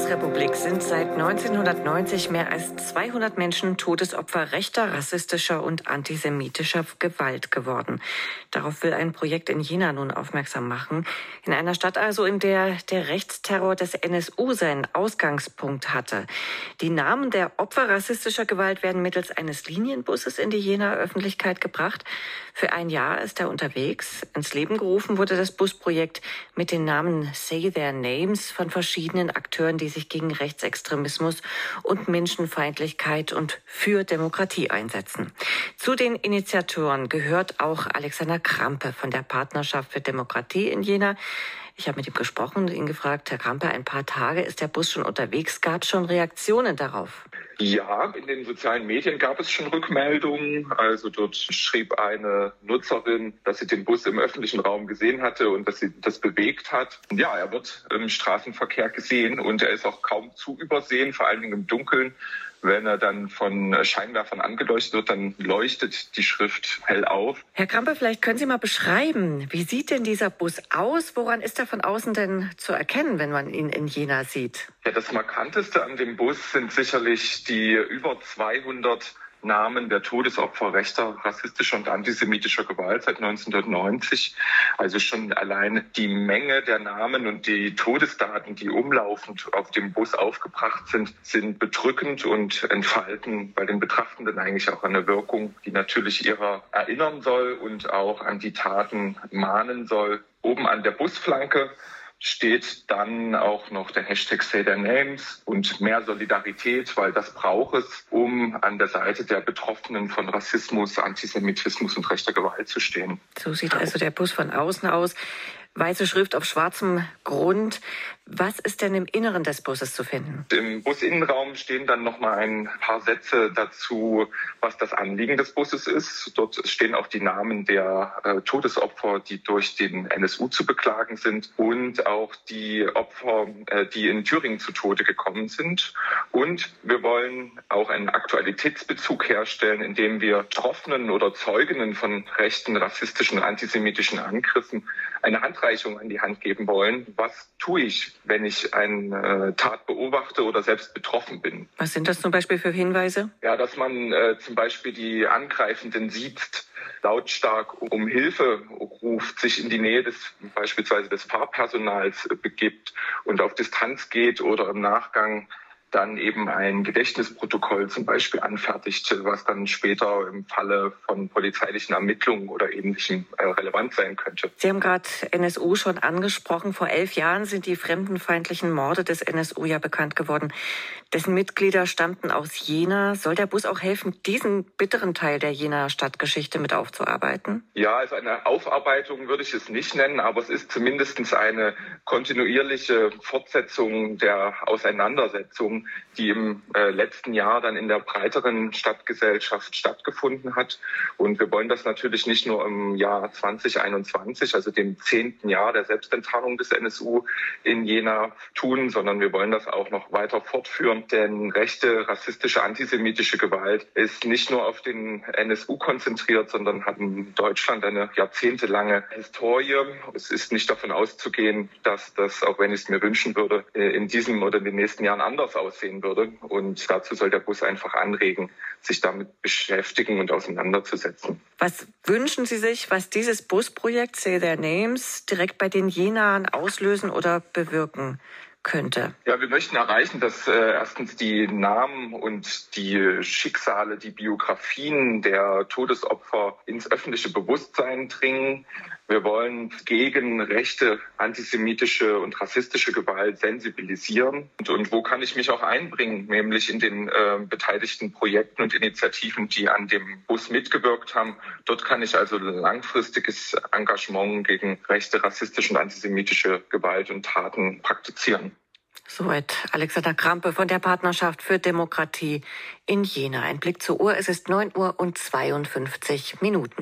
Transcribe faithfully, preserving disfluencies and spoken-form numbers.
Bundesrepublik sind seit neunzehnhundertneunzig mehr als zweihundert Menschen Todesopfer rechter, rassistischer und antisemitischer Gewalt geworden. Darauf will ein Projekt in Jena nun aufmerksam machen. In einer Stadt also, in der der Rechtsterror des N S U seinen Ausgangspunkt hatte. Die Namen der Opfer rassistischer Gewalt werden mittels eines Linienbusses in die Jenaer Öffentlichkeit gebracht. Für ein Jahr ist er unterwegs. Ins Leben gerufen wurde das Busprojekt mit den Namen Say Their Names von verschiedenen Akteuren, die sich gegen Rechtsextremismus und Menschenfeindlichkeit und für Demokratie einsetzen. Zu den Initiatoren gehört auch Alexander Krampe von der Partnerschaft für Demokratie in Jena. Ich habe mit ihm gesprochen und ihn gefragt, Herr Krampe, ein paar Tage ist der Bus schon unterwegs. Gab es schon Reaktionen darauf? Ja, in den sozialen Medien gab es schon Rückmeldungen. Also dort schrieb eine Nutzerin, dass sie den Bus im öffentlichen Raum gesehen hatte und dass sie das bewegt hat. Ja, er wird im Straßenverkehr gesehen und er ist auch kaum zu übersehen, vor allen Dingen im Dunkeln. Wenn er dann von Scheinwerfern angeleuchtet wird, dann leuchtet die Schrift hell auf. Herr Krampe, vielleicht können Sie mal beschreiben, wie sieht denn dieser Bus aus? Woran ist er von außen denn zu erkennen, wenn man ihn in Jena sieht? Ja, das Markanteste an dem Bus sind sicherlich die über zweihundert Namen der Todesopfer rechter, rassistischer und antisemitischer Gewalt seit neunzehnhundertneunzig. Also schon allein die Menge der Namen und die Todesdaten, die umlaufend auf dem Bus aufgebracht sind, sind bedrückend und entfalten bei den Betrachtenden eigentlich auch eine Wirkung, die natürlich ihrer erinnern soll und auch an die Taten mahnen soll. Oben an der Busflanke steht dann auch noch der Hashtag Say Their Names und mehr Solidarität, weil das braucht es, um an der Seite der Betroffenen von Rassismus, Antisemitismus und rechter Gewalt zu stehen. So sieht also der Bus von außen aus. Weiße Schrift auf schwarzem Grund. Was ist denn im Inneren des Busses zu finden? Im Businnenraum stehen dann noch mal ein paar Sätze dazu, was das Anliegen des Busses ist. Dort stehen auch die Namen der äh, Todesopfer, die durch den N S U zu beklagen sind, und auch die Opfer, äh, die in Thüringen zu Tode gekommen sind. Und wir wollen auch einen Aktualitätsbezug herstellen, indem wir Betroffenen oder Zeuginnen von rechten, rassistischen, antisemitischen Angriffen eine Handreichung an die Hand geben wollen. Was tue ich, wenn ich eine äh, Tat beobachte oder selbst betroffen bin? Was sind das zum Beispiel für Hinweise? Ja, dass man äh, zum Beispiel die Angreifenden sieht, lautstark um Hilfe ruft, sich in die Nähe des beispielsweise des Fahrpersonals äh, begibt und auf Distanz geht oder im Nachgang dann eben ein Gedächtnisprotokoll zum Beispiel anfertigt, was dann später im Falle von polizeilichen Ermittlungen oder Ähnlichem äh, relevant sein könnte. Sie haben gerade N S U schon angesprochen. Vor elf Jahren sind die fremdenfeindlichen Morde des N S U ja bekannt geworden. Dessen Mitglieder stammten aus Jena. Soll der Bus auch helfen, diesen bitteren Teil der Jenaer Stadtgeschichte mit aufzuarbeiten? Ja, also eine Aufarbeitung würde ich es nicht nennen, aber es ist zumindest eine kontinuierliche Fortsetzung der Auseinandersetzung, die im äh, letzten Jahr dann in der breiteren Stadtgesellschaft stattgefunden hat. Und wir wollen das natürlich nicht nur im Jahr zwanzig einundzwanzig, also dem zehnten Jahr der Selbstenttarnung des N S U in Jena tun, sondern wir wollen das auch noch weiter fortführen. Denn rechte, rassistische, antisemitische Gewalt ist nicht nur auf den N S U konzentriert, sondern hat in Deutschland eine jahrzehntelange Historie. Es ist nicht davon auszugehen, dass das, auch wenn ich es mir wünschen würde, in diesem oder in den nächsten Jahren anders aussehen würde. Und dazu soll der Bus einfach anregen, sich damit beschäftigen und auseinanderzusetzen. Was wünschen Sie sich, was dieses Busprojekt Say Their Names direkt bei den Jenaern auslösen oder bewirken könnte? Ja, wir möchten erreichen, dass äh, erstens die Namen und die Schicksale, die Biografien der Todesopfer ins öffentliche Bewusstsein dringen. Wir wollen gegen rechte, antisemitische und rassistische Gewalt sensibilisieren. Und, und wo kann ich mich auch einbringen? Nämlich in den äh, beteiligten Projekten und Initiativen, die an dem Bus mitgewirkt haben. Dort kann ich also langfristiges Engagement gegen rechte, rassistische und antisemitische Gewalt und Taten praktizieren. Soweit Alexander Krampe von der Partnerschaft für Demokratie in Jena. Ein Blick zur Uhr, es ist neun Uhr und zweiundfünfzig Minuten.